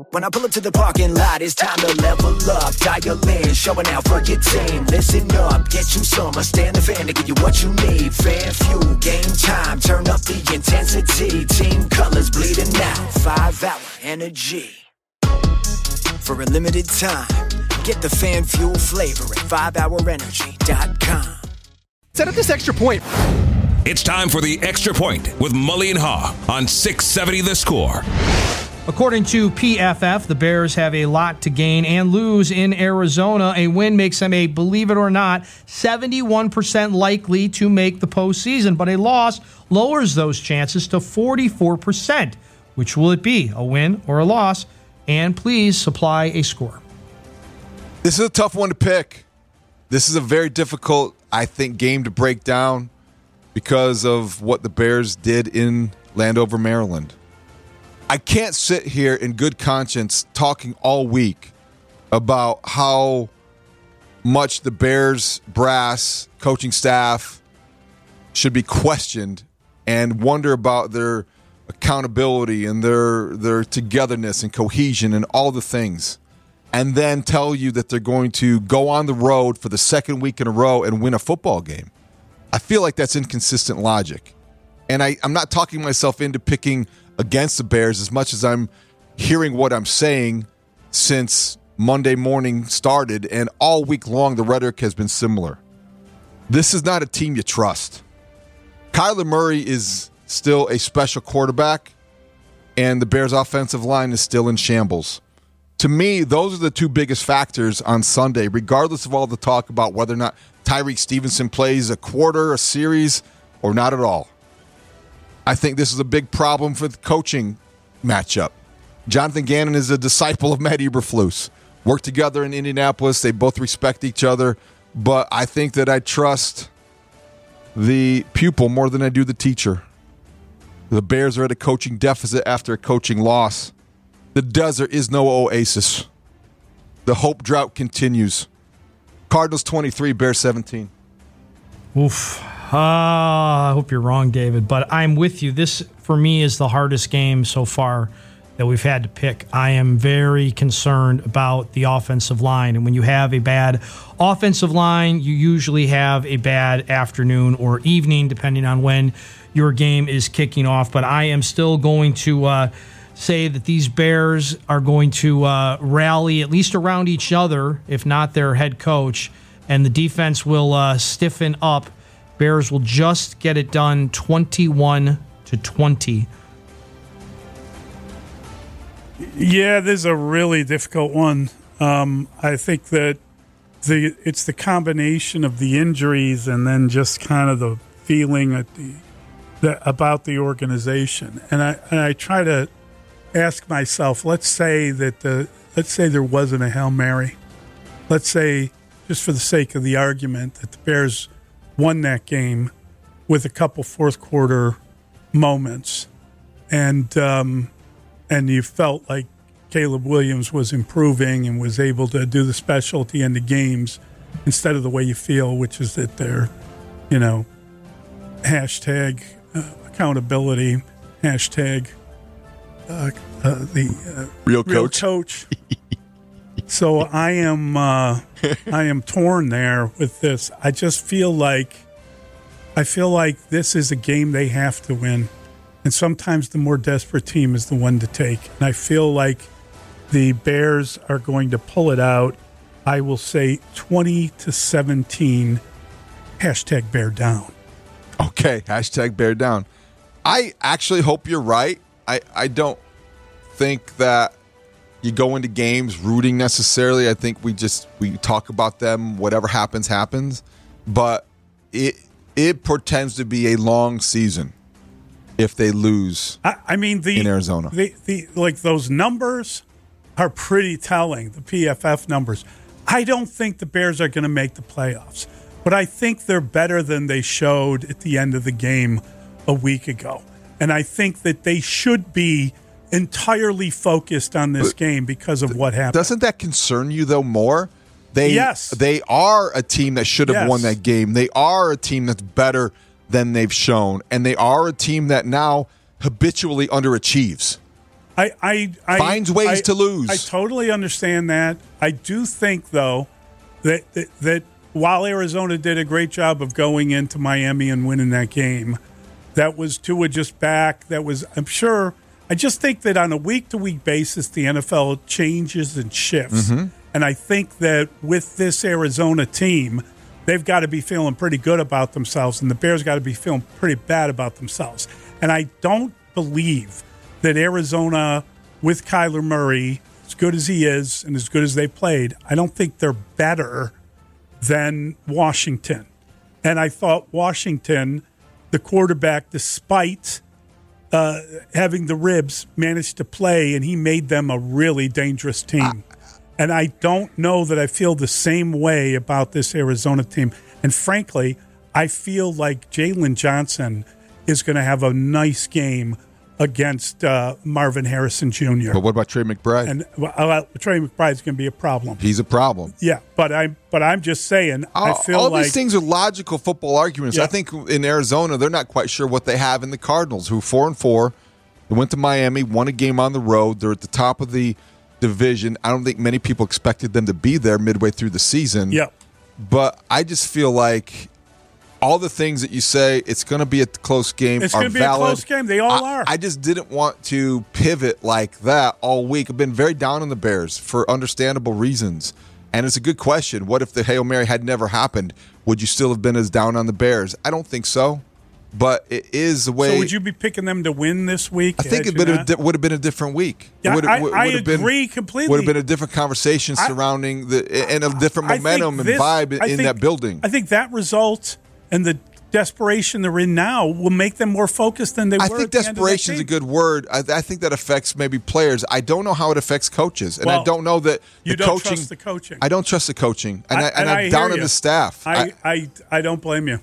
When I pull up to the parking lot, it's time to level up. Dial in, showing out for your team. Listen up, get you some. Stand the fan to give you what you need. Fan fuel, game time, turn up the intensity. Team colors bleeding out, 5-hour energy. For a limited time, get the fan fuel flavor at 5hourenergy.com. Set up this extra point. It's time for the Extra Point with Mully and Haw on 670 The Score. According to PFF, the Bears have a lot to gain and lose in Arizona. A win makes them a, believe it or not, 71% likely to make the postseason, but a loss lowers those chances to 44%. Which will it be, a win or a loss? And please supply a score. This is a tough one to pick. This is a very difficult, I think, game to break down because of what the Bears did in Landover, Maryland. I can't sit here in good conscience talking all week about how much the Bears brass, coaching staff should be questioned and wonder about their accountability and their togetherness and cohesion and all the things, and then tell you that they're going to go on the road for the second week in a row and win a football game. I feel like that's inconsistent logic. And I'm not talking myself into picking against the Bears as much as I'm hearing what I'm saying since Monday morning started, and all week long the rhetoric has been similar. This is not a team you trust. Kyler Murray is still a special quarterback, and the Bears' offensive line is still in shambles. To me, those are the two biggest factors on Sunday, regardless of all the talk about whether or not Tyreek Stevenson plays a quarter, a series, or not at all. I think this is a big problem for the coaching matchup. Jonathan Gannon is a disciple of Matt Eberflus. Worked together in Indianapolis. They both respect each other. But I think that I trust the pupil more than I do the teacher. The Bears are at a coaching deficit after a coaching loss. The desert is no oasis. The hope drought continues. Cardinals 23, Bears 17. Oof. I hope you're wrong, David, but I'm with you. This, for me, is the hardest game so far that we've had to pick. I am very concerned about the offensive line, and when you have a bad offensive line, you usually have a bad afternoon or evening, depending on when your game is kicking off. But I am still going to say that these Bears are going to rally at least around each other, if not their head coach, and the defense will stiffen up. Bears will just get it done 21-20. Yeah, this is a really difficult one. I think that it's the combination of the injuries and then just kind of the feeling about the organization. And I try to ask myself, let's say there wasn't a Hail Mary. Let's say, just for the sake of the argument, that the Bears won that game with a couple fourth quarter moments, and you felt like Caleb Williams was improving and was able to do the special at the end of games instead of the way you feel, which is that they're, hashtag accountability, hashtag the real coach. So I am torn there with this. I just feel like this is a game they have to win. And sometimes the more desperate team is the one to take. And I feel like the Bears are going to pull it out. I will say 20-17, hashtag bear down. Okay, hashtag bear down. I actually hope you're right. I don't think that you go into games rooting necessarily. I think we talk about them, whatever happens, happens. But it portends to be a long season if they lose. In Arizona. Like those numbers are pretty telling, the PFF numbers. I don't think the Bears are going to make the playoffs, but I think they're better than they showed at the end of the game a week ago. And I think that they should be entirely focused on this game because of what happened. Doesn't that concern you, though, more? Yes. They are a team that should have won that game. They are a team that's better than they've shown, and they are a team that now habitually underachieves. Finds ways to lose. I totally understand that. I do think, though, that while Arizona did a great job of going into Miami and winning that game, that was Tua just back. That was, I'm sure. I just think that on a week-to-week basis, the NFL changes and shifts. Mm-hmm. And I think that with this Arizona team, they've got to be feeling pretty good about themselves, and the Bears got to be feeling pretty bad about themselves. And I don't believe that Arizona, with Kyler Murray, as good as he is and as good as they played, I don't think they're better than Washington. And I thought Washington, the quarterback, despite having the ribs, managed to play, and he made them a really dangerous team. And I don't know that I feel the same way about this Arizona team. And frankly, I feel like Jalen Johnson is going to have a nice game against Marvin Harrison Jr. But what about Trey McBride? And Trey McBride's going to be a problem. He's a problem. Yeah, but I'm just saying. I feel all like these things are logical football arguments. Yeah. I think in Arizona they're not quite sure what they have in the Cardinals, who 4-4. They went to Miami, won a game on the road. They're at the top of the division. I don't think many people expected them to be there midway through the season. Yeah, but I just feel like all the things that you say, it's going to be a close game, it's are going to be valid. a close game. They all are. I just didn't want to pivot like that all week. I've been very down on the Bears for understandable reasons. And it's a good question. What if the Hail Mary had never happened? Would you still have been as down on the Bears? I don't think so. But it is the way. So would you be picking them to win this week? I think it would have been a different week. Yeah, I agree completely. Would have been a different conversation surrounding and a different momentum and vibe in that building. I think that result and the desperation they're in now will make them more focused than they were. I think desperation is a good word. I think that affects maybe players. I don't know how it affects coaches, and I don't know that you don't trust the coaching. I don't trust the coaching, and I'm down on the staff. I don't blame you.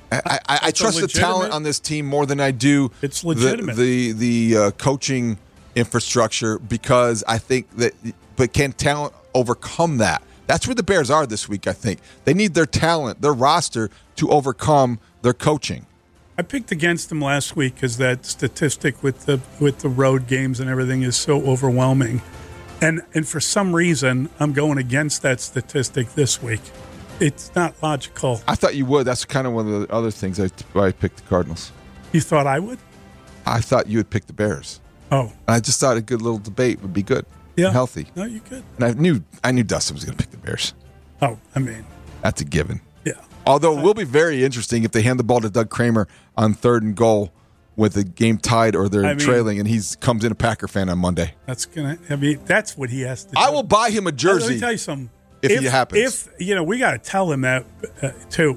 I trust the talent on this team more than I do it's legitimate. the coaching infrastructure, because I think that, but can talent overcome that? That's where the Bears are this week, I think. They need their talent, their roster, to overcome their coaching. I picked against them last week because that statistic with the road games and everything is so overwhelming. And for some reason, I'm going against that statistic this week. It's not logical. I thought you would. That's kind of one of the other things why I picked the Cardinals. You thought I would? I thought you would pick the Bears. Oh. I just thought a good little debate would be good. Yeah. And healthy. No, you could. And I knew Dustin was going to pick the Bears. Oh, I mean. That's a given. Yeah. Although it will be very interesting if they hand the ball to Doug Kramer on 3rd and goal with the game tied or they're trailing, and he comes in a Packer fan on Monday. That's what he has to do. I will buy him a jersey. Let me tell you something. If it happens. We got to tell him that, too.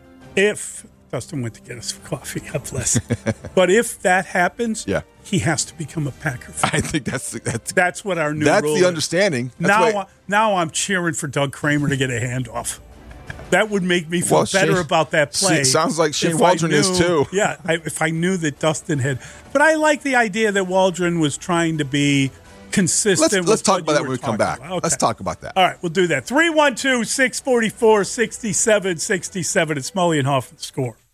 If Dustin went to get us coffee, God bless. But if that happens, he has to become a Packer fan. I think that's what our new rule is. That's the understanding. Now I'm cheering for Doug Kramer to get a handoff. That would make me feel better about that play. Sounds like Shane Waldron is too. Yeah, if I knew that Dustin had. But I like the idea that Waldron was trying to be consistent. Let's talk about that when we come back. Okay. Let's talk about that. All right, we'll do that. 312-644-6767. It's Mully and Hoff at The Score.